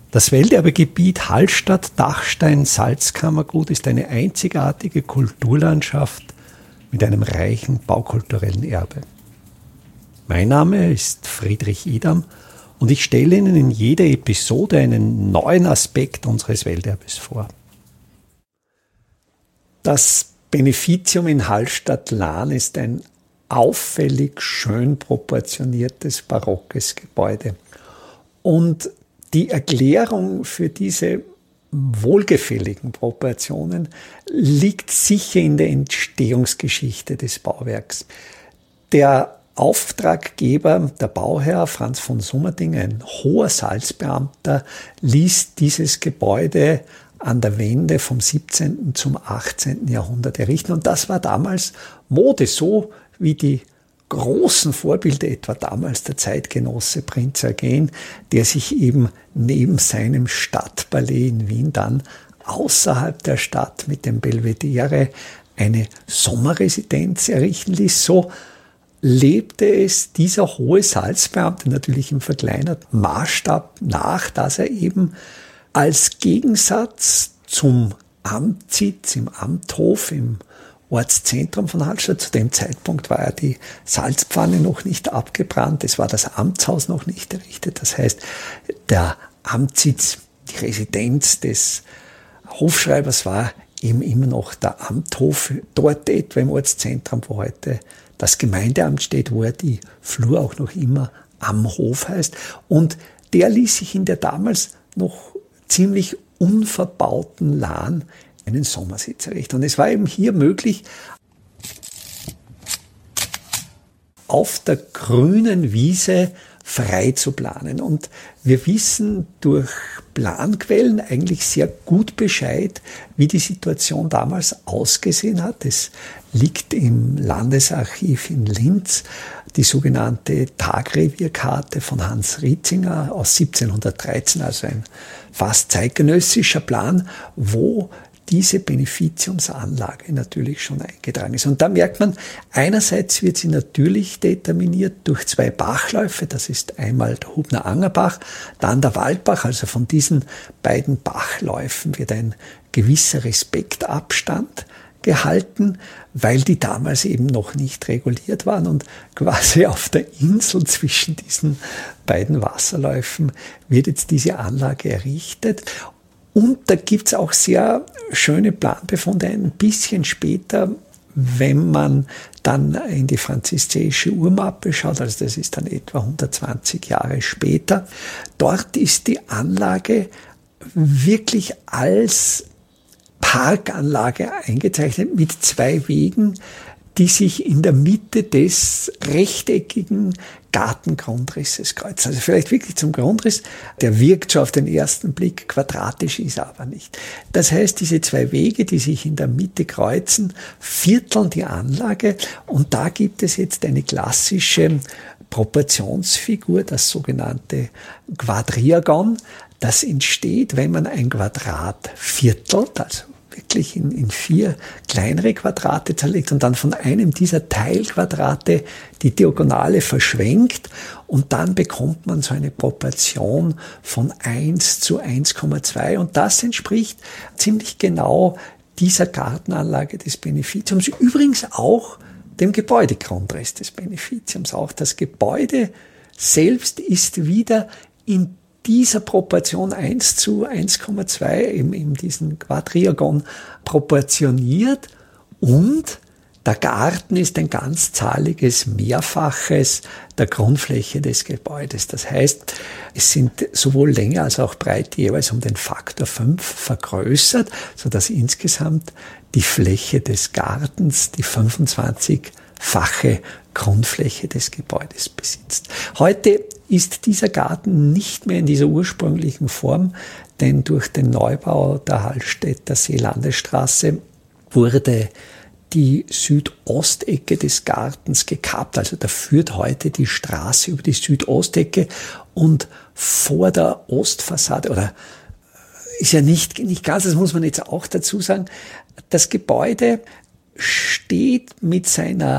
Das Welterbegebiet Hallstatt-Dachstein-Salzkammergut ist eine einzigartige Kulturlandschaft mit einem reichen baukulturellen Erbe. Mein Name ist Friedrich Idam und ich stelle Ihnen in jeder Episode einen neuen Aspekt unseres Welterbes vor. Das Beneficium in Hallstatt-Lahn ist ein auffällig schön proportioniertes barockes Gebäude. Und die Erklärung für diese wohlgefälligen Proportionen liegt sicher in der Entstehungsgeschichte des Bauwerks. Der Auftraggeber, der Bauherr Franz von Summerding, ein hoher Salzbeamter, ließ dieses Gebäude an der Wende vom 17. zum 18. Jahrhundert errichten. Und das war damals Mode, so wie die großen Vorbilder, etwa damals der Zeitgenosse Prinz Eugen, der sich eben neben seinem Stadtpalais in Wien dann außerhalb der Stadt mit dem Belvedere eine Sommerresidenz errichten ließ. So lebte es dieser hohe Salzbeamte natürlich im verkleinerten Maßstab nach, dass er eben als Gegensatz zum Amtssitz im Amthof im Ortszentrum von Hallstatt. Zu dem Zeitpunkt war ja die Salzpfanne noch nicht abgebrannt, es war das Amtshaus noch nicht errichtet. Das heißt, der Amtssitz, die Residenz des Hofschreibers war eben immer noch der Amthof, dort etwa im Ortszentrum, wo heute das Gemeindeamt steht, wo ja die Flur auch noch immer am Hof heißt. Und der ließ sich in der damals noch ziemlich unverbauten Lahn einen Sommersitz errichten. Und es war eben hier möglich, auf der grünen Wiese frei zu planen. Und wir wissen durch Planquellen eigentlich sehr gut Bescheid, wie die Situation damals ausgesehen hat. Es liegt im Landesarchiv in Linz die sogenannte Tagrevierkarte von Hans Rietzinger aus 1713, also ein fast zeitgenössischer Plan, wo diese Beneficiumsanlage natürlich schon eingetragen ist. Und da merkt man, einerseits wird sie natürlich determiniert durch zwei Bachläufe, das ist einmal der Hubner Angerbach, dann der Waldbach, also von diesen beiden Bachläufen wird ein gewisser Respektabstand gehalten, weil die damals eben noch nicht reguliert waren und quasi auf der Insel zwischen diesen beiden Wasserläufen wird jetzt diese Anlage errichtet. Und da gibt's auch sehr schöne Planbefunde ein bisschen später, wenn man dann in die franziszeische Urmappe schaut, also das ist dann etwa 120 Jahre später. Dort ist die Anlage wirklich als Parkanlage eingezeichnet mit zwei Wegen, die sich in der Mitte des rechteckigen Gartengrundrisses kreuzen. Also vielleicht wirklich zum Grundriss, der wirkt schon auf den ersten Blick quadratisch, ist aber nicht. Das heißt, diese zwei Wege, die sich in der Mitte kreuzen, vierteln die Anlage und da gibt es jetzt eine klassische Proportionsfigur, das sogenannte Quadriagon. Das entsteht, wenn man ein Quadrat viertelt, also wirklich in vier kleinere Quadrate zerlegt und dann von einem dieser Teilquadrate die Diagonale verschwenkt und dann bekommt man so eine Proportion von 1 zu 1,2 und das entspricht ziemlich genau dieser Gartenanlage des Beneficiums, übrigens auch dem Gebäudegrundriss des Beneficiums. Auch das Gebäude selbst ist wieder in dieser Proportion 1 zu 1,2 in diesen Quadriagon proportioniert und der Garten ist ein ganzzahliges Mehrfaches der Grundfläche des Gebäudes. Das heißt, es sind sowohl Länge als auch Breite jeweils um den Faktor 5 vergrößert, sodass insgesamt die Fläche des Gartens die 25-fache Grundfläche des Gebäudes besitzt. Heute ist dieser Garten nicht mehr in dieser ursprünglichen Form, denn durch den Neubau der Hallstätter Seelandesstraße wurde die Südostecke des Gartens gekappt. Also da führt heute die Straße über die Südostecke und vor der Ostfassade, oder ist ja nicht ganz, das muss man jetzt auch dazu sagen, das Gebäude steht mit seiner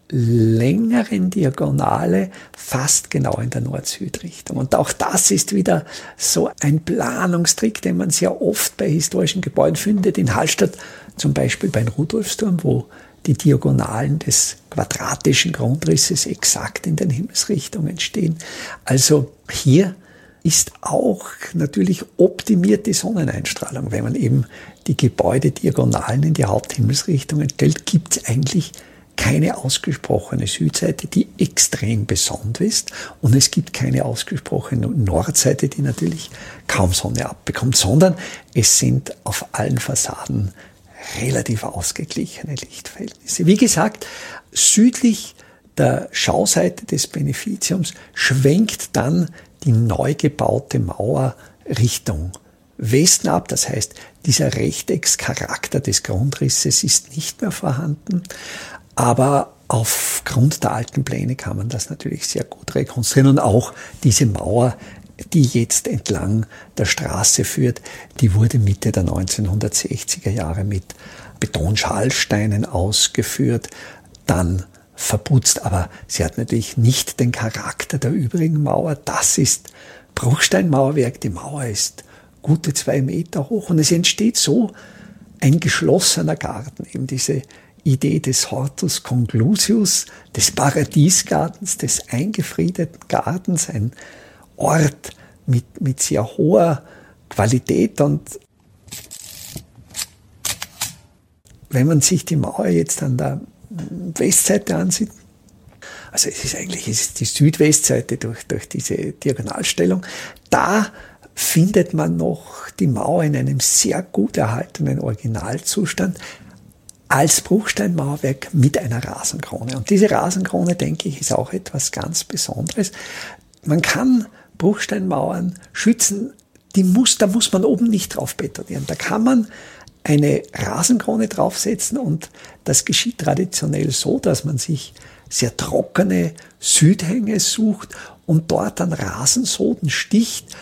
längeren Diagonale fast genau in der Nord-Süd-Richtung. Und auch das ist wieder so ein Planungstrick, den man sehr oft bei historischen Gebäuden findet. In Hallstatt zum Beispiel beim Rudolfsturm, wo die Diagonalen des quadratischen Grundrisses exakt in den Himmelsrichtungen stehen. Also hier ist auch natürlich optimiert die Sonneneinstrahlung. Wenn man eben die Gebäudediagonalen in die Haupthimmelsrichtungen stellt, gibt es eigentlich keine ausgesprochene Südseite, die extrem besonnt ist. Und es gibt keine ausgesprochene Nordseite, die natürlich kaum Sonne abbekommt, sondern es sind auf allen Fassaden relativ ausgeglichene Lichtverhältnisse. Wie gesagt, südlich der Schauseite des Beneficiums schwenkt dann die neu gebaute Mauer Richtung Westen ab. Das heißt, dieser Rechteckscharakter des Grundrisses ist nicht mehr vorhanden. Aber aufgrund der alten Pläne kann man das natürlich sehr gut rekonstruieren. Und auch diese Mauer, die jetzt entlang der Straße führt, die wurde Mitte der 1960er Jahre mit Betonschalsteinen ausgeführt, dann verputzt, aber sie hat natürlich nicht den Charakter der übrigen Mauer. Das ist Bruchsteinmauerwerk. Die Mauer ist gute 2 Meter hoch und es entsteht so ein geschlossener Garten, eben diese Idee des Hortus conclusius, des Paradiesgartens, des eingefriedeten Gartens, ein Ort mit sehr hoher Qualität. Und wenn man sich die Mauer jetzt an der Westseite ansieht, also es ist die Südwestseite durch diese Diagonalstellung, da findet man noch die Mauer in einem sehr gut erhaltenen Originalzustand als Bruchsteinmauerwerk mit einer Rasenkrone. Und diese Rasenkrone, denke ich, ist auch etwas ganz Besonderes. Man kann Bruchsteinmauern schützen, da muss man oben nicht drauf betonieren. Da kann man eine Rasenkrone draufsetzen und das geschieht traditionell so, dass man sich sehr trockene Südhänge sucht und dort an Rasensoden sticht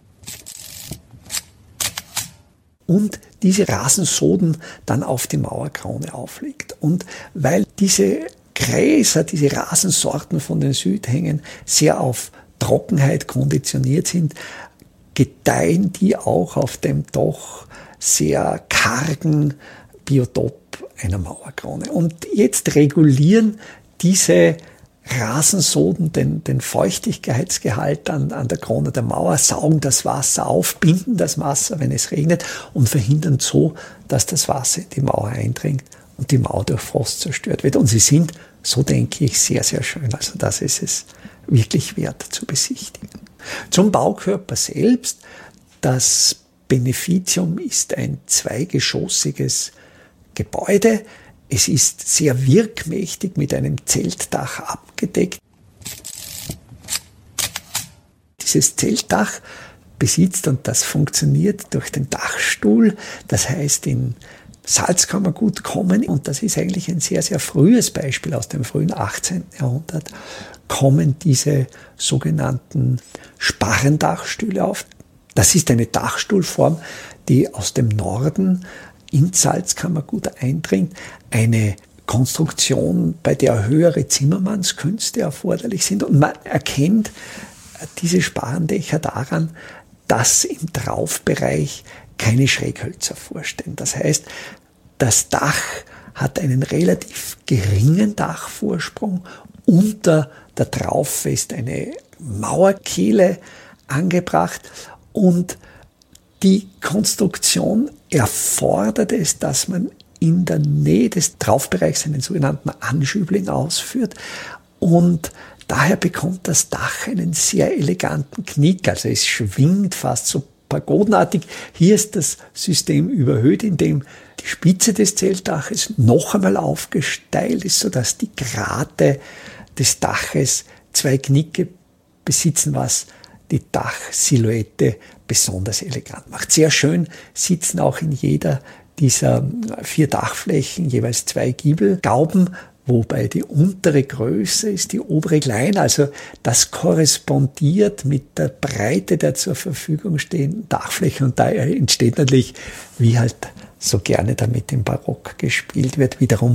und diese Rasensoden dann auf die Mauerkrone auflegt. Und weil diese Gräser, diese Rasensorten von den Südhängen sehr auf Trockenheit konditioniert sind, gedeihen die auch auf dem doch sehr kargen Biotop einer Mauerkrone. Und jetzt regulieren diese Rasensoden den Feuchtigkeitsgehalt an der Krone der Mauer, saugen das Wasser auf, binden das Wasser, wenn es regnet, und verhindern so, dass das Wasser in die Mauer eindringt und die Mauer durch Frost zerstört wird. Und sie sind, so denke ich, sehr, sehr schön. Also das ist es wirklich wert zu besichtigen. Zum Baukörper selbst. Das Beneficium ist ein zweigeschossiges Gebäude. Es ist sehr wirkmächtig mit einem Zeltdach abgedeckt. Dieses Zeltdach besitzt, und das funktioniert durch den Dachstuhl, das heißt in Salzkammergut kommen, und das ist eigentlich ein sehr, sehr frühes Beispiel aus dem frühen 18. Jahrhundert, kommen diese sogenannten Sparrendachstühle auf. Das ist eine Dachstuhlform, die aus dem Norden ins Salzkammergut eindringt. Eine Konstruktion, bei der höhere Zimmermannskünste erforderlich sind. Und man erkennt diese Sparrendächer daran, dass im Traufbereich keine Schräghölzer vorstehen. Das heißt, das Dach hat einen relativ geringen Dachvorsprung. Unter der Traufe ist eine Mauerkehle angebracht und die Konstruktion erfordert es, dass man in der Nähe des Traufbereichs einen sogenannten Anschübling ausführt, und daher bekommt das Dach einen sehr eleganten Knick, also es schwingt fast so pagodenartig. Hier ist das System überhöht, indem die Spitze des Zeltdaches noch einmal aufgesteilt ist, sodass die Grate des Daches 2 Knicke besitzen, was die Dachsilhouette besonders elegant macht. Sehr schön sitzen auch in jeder dieser 4 Dachflächen jeweils 2 Giebelgauben, wobei die untere größer ist, die obere kleiner. Also das korrespondiert mit der Breite der zur Verfügung stehenden Dachfläche, und da entsteht natürlich, wie halt so gerne damit im Barock gespielt wird, wiederum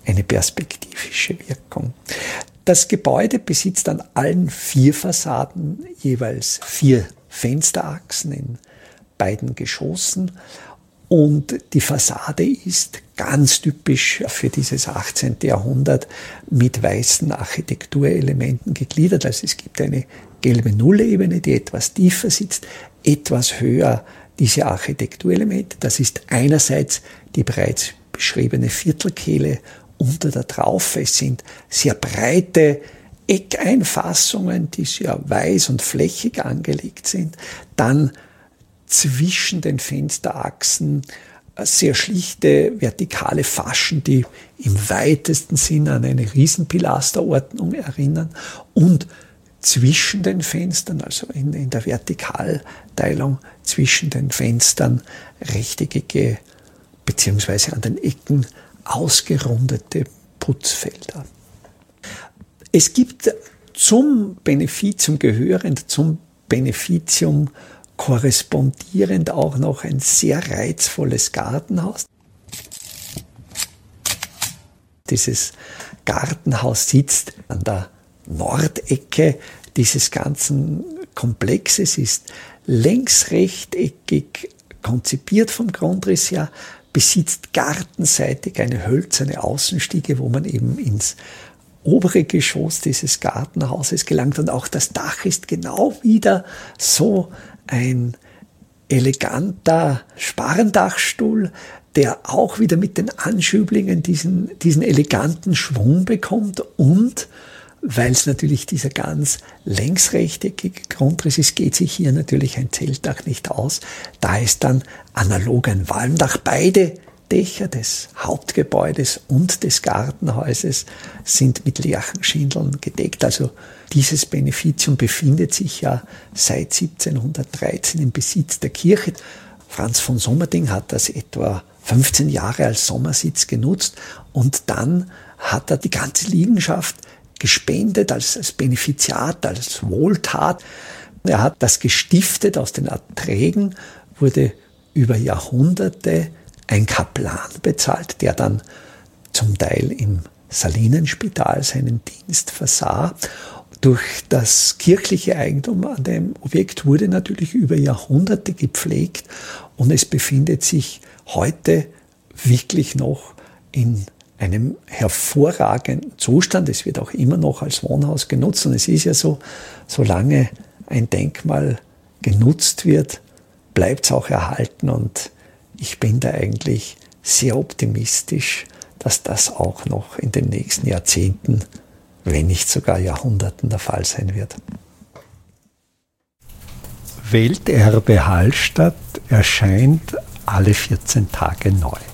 eine perspektivische Wirkung. Das Gebäude besitzt an allen 4 Fassaden jeweils 4 Fensterachsen in beiden Geschossen und die Fassade ist ganz typisch für dieses 18. Jahrhundert mit weißen Architekturelementen gegliedert. Also es gibt eine gelbe Nullebene, die etwas tiefer sitzt, etwas höher diese Architekturelemente. Das ist einerseits die bereits beschriebene Viertelkehle unter der Traufe. Es sind sehr breite Eckeinfassungen, die sehr weiß und flächig angelegt sind. Dann zwischen den Fensterachsen sehr schlichte vertikale Faschen, die im weitesten Sinn an eine Riesenpilasterordnung erinnern. Und zwischen den Fenstern, also in der Vertikalteilung zwischen den Fenstern, rechteckige beziehungsweise an den Ecken ausgerundete Putzfelder. Es gibt zum Beneficium gehörend, zum Beneficium korrespondierend auch noch ein sehr reizvolles Gartenhaus. Dieses Gartenhaus sitzt an der Nordecke dieses ganzen Komplexes, ist längsrechteckig konzipiert vom Grundriss her, besitzt gartenseitig eine hölzerne Außenstiege, wo man eben ins obere Geschoss dieses Gartenhauses gelangt. Und auch das Dach ist genau wieder so ein eleganter Sparrendachstuhl, der auch wieder mit den Anschüblingen diesen eleganten Schwung bekommt. Und weil es natürlich dieser ganz längsrechteckige Grundriss ist, geht sich hier natürlich ein Zeltdach nicht aus. Da ist dann analog ein Walmdach. Beide Dächer des Hauptgebäudes und des Gartenhauses sind mit Lärchenschindeln gedeckt. Also dieses Beneficium befindet sich ja seit 1713 im Besitz der Kirche. Franz von Sommerding hat das etwa 15 Jahre als Sommersitz genutzt und dann hat er die ganze Liegenschaft gespendet als Benefiziat, als Wohltat. Er hat das gestiftet aus den Erträgen, wurde über Jahrhunderte ein Kaplan bezahlt, der dann zum Teil im Salinenspital seinen Dienst versah. Durch das kirchliche Eigentum an dem Objekt wurde natürlich über Jahrhunderte gepflegt und es befindet sich heute wirklich noch in einem hervorragenden Zustand. Es wird auch immer noch als Wohnhaus genutzt und es ist ja so, solange ein Denkmal genutzt wird, bleibt es auch erhalten und ich bin da eigentlich sehr optimistisch, dass das auch noch in den nächsten Jahrzehnten, wenn nicht sogar Jahrhunderten der Fall sein wird. Welterbe Hallstatt erscheint alle 14 Tage neu.